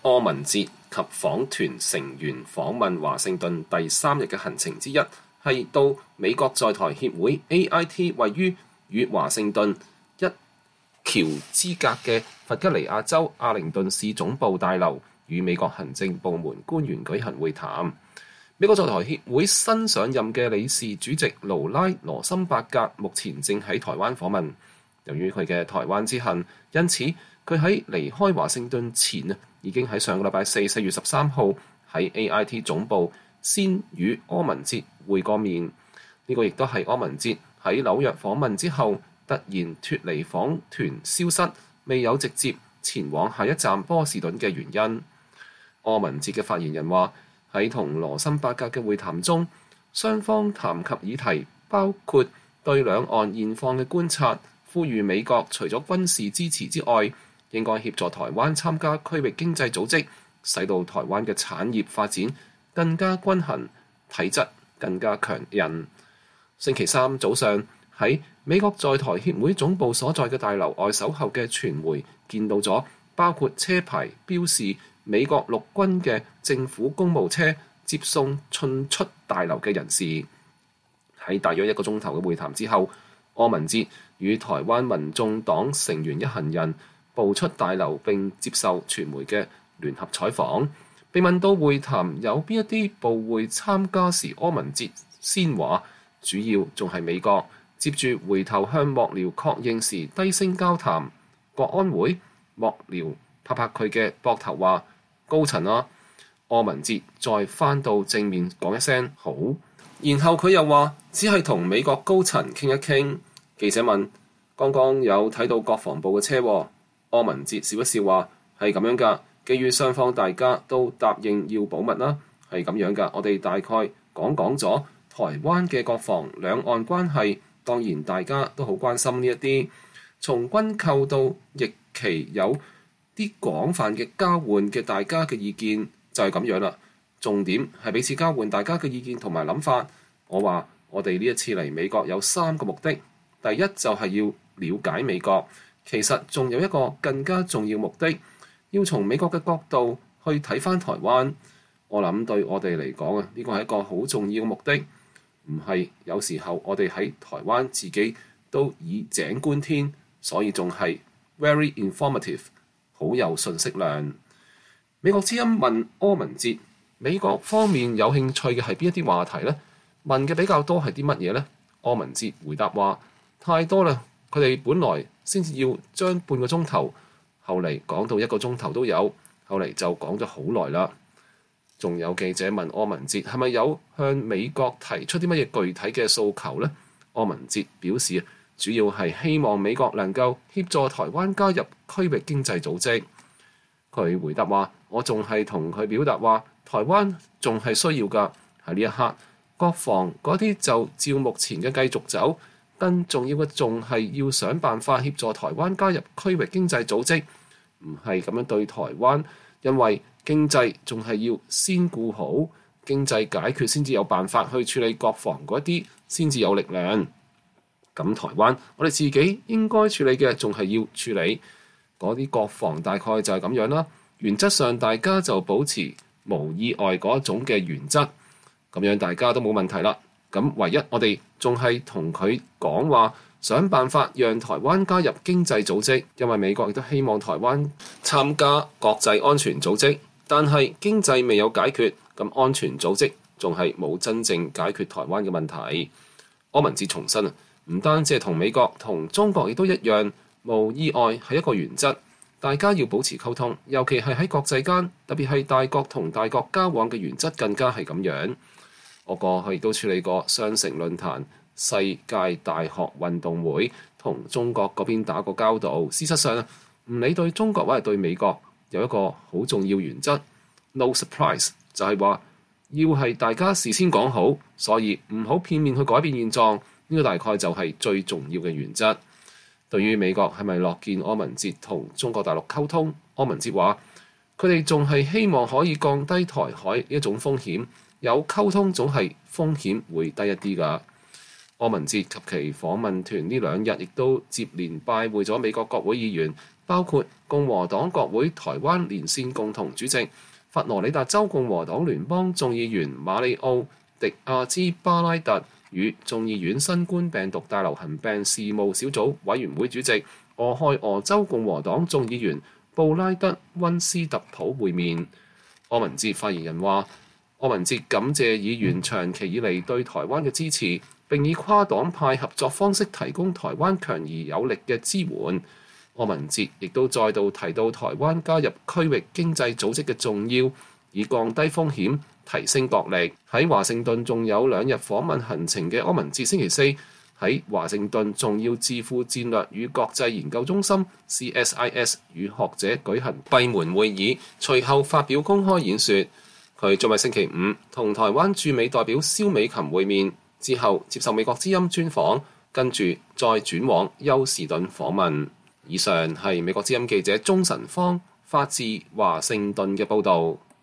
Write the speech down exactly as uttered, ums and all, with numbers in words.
柯文哲及訪團成員訪問華盛頓第三日嘅行程之一，係到美國在台協會 A I T 位於與華盛頓一橋之隔嘅弗吉尼亞州阿靈頓市總部大樓，與美國行政部門官員舉行會談。美國在台協會新上任嘅理事主席勞拉羅森伯格目前正喺台灣訪問。由於佢嘅台灣之行，因此佢喺離開華盛頓前啊，已經喺上個禮拜四四月十三號喺 A I T 總部先與柯文哲會過面。呢、這個亦都係柯文哲喺紐約訪問之後突然脱離訪團消失，未有直接前往下一站波士頓嘅原因。柯文哲嘅發言人話，喺同羅森伯格嘅會談中，雙方談及議題包括對兩岸現況嘅觀察，呼籲美國除咗軍事支持之外，應該協助台灣參加區域經濟組織，使到台灣嘅產業發展更加均衡，體質更加強韌。星期三早上喺美國在台協會總部所在嘅大樓外守候嘅傳媒見到咗包括車牌標示美國陸軍嘅政府公務車接送進出大樓嘅人士。喺大約一個鐘頭嘅會談之後，柯文哲與台灣民眾黨成員一行人步出大樓並接受傳媒嘅聯合採訪。被問到會談有邊一啲部會參加時，柯文哲先話主要仲係美國，接住回頭向幕僚確認時低聲交談。國安會幕僚拍拍佢嘅膊頭話高層啊，柯文哲再翻到正面講一聲好，然後佢又話只係同美國高層傾一傾。記者問剛剛有睇到國防部嘅車喎，柯文哲笑一笑話係咁樣㗎，基於雙方大家都答應要保密啦，係咁樣㗎，我哋大概講講咗台灣嘅國防兩岸關係，當然大家都好關心呢一啲，從軍購到役期有啲廣泛嘅交換嘅大家嘅意見就係咁樣啦。重點係彼此交換大家嘅意見同埋諗法。我話我哋呢一次嚟美國有三個目的，第一就係要了解美國，其實仲有一個更加重要目的，要從美國嘅角度去睇返台灣。我諗對我哋嚟講啊，呢個係一個好重要嘅目的，唔係有時候我哋喺台灣自己都以井觀天，所以仲係 very informative， 好有信息量。美國之音問柯文哲，美國方面有興趣嘅係邊一啲話題呢？問嘅比較多係啲乜嘢呢？柯文哲回答話太多啦，佢哋本來先至要將半個鐘頭，後嚟講到一個鐘頭都有，後嚟就講咗好耐啦。仲有記者問柯文哲係咪有向美國提出啲乜嘢具體嘅訴求呢？柯文哲表示主要係希望美國能夠協助台灣加入區域經濟組織。佢回答話我仲係同佢表達話台灣仲係需要㗎，喺呢一刻國防嗰啲就照目前嘅繼續走，更重要嘅仲係要想辦法協助台灣加入區域經濟組織，唔係咁樣對台灣，因為經濟仲係要先顧好經濟解決先至有辦法去處理國防嗰啲，先至有力量。咁台灣我哋自己應該處理嘅仲係要處理嗰啲國防，大概就係咁樣啦。原則上大家就保持無意外嗰種嘅原則，咁樣大家都冇問題啦。咁唯一我哋仲係同佢講話，想辦法讓台灣加入經濟組織，因為美國亦都希望台灣參加國際安全組織，但係經濟未有解決，咁安全組織仲係冇真正解決台灣嘅問題。柯文哲重申啊，唔單止係同美國，同中國亦都一樣，無意外係一個原則，大家要保持溝通，尤其係喺國際間，特別係大國同大國交往嘅原則更加係咁樣。我過去亦都處理過雙城論壇、世界大學運動會，同中國嗰邊打過交道。事實上，唔理對中國或者對美國，有一個好重要原則 ，no surprise， 就係話要係大家事先講好，所以唔好片面去改變現狀。呢個大概就係最重要嘅原則。對於美國係咪樂見柯文哲同中國大陸溝通，柯文哲話佢哋仲係希望可以降低台海呢一種風險。有溝通總係風險會低一啲㗎。柯文哲及其訪問團呢兩日亦都接連拜會咗美國國會議員， 包括共和黨國會台灣連線共同主席、佛羅里達州共和黨聯邦眾議員馬里奧·迪亞茲巴拉特與眾議院新冠病毒大流行病事務小組委員會主席、俄亥俄州共和黨眾議員布拉德·溫斯特普會面。柯文哲發言人話：柯文哲感謝議員長期以嚟對台灣嘅支持，並以跨黨派合作方式提供台灣強而有力嘅支援。柯文哲亦都再度提到台灣加入區域經濟組織嘅重要，以降低風險、提升國力。喺華盛頓仲有兩日訪問行程嘅柯文哲，星期四喺華盛頓重要智庫戰略與國際研究中心 C S I S 與學者舉行閉門會議，隨後發表公開演說。佢將喺星期五同台灣駐美代表蕭美琴會面，之後接受美國之音專訪，跟住再轉往休士頓訪問。以上係美國之音記者鍾晨芳發自華盛頓嘅報導。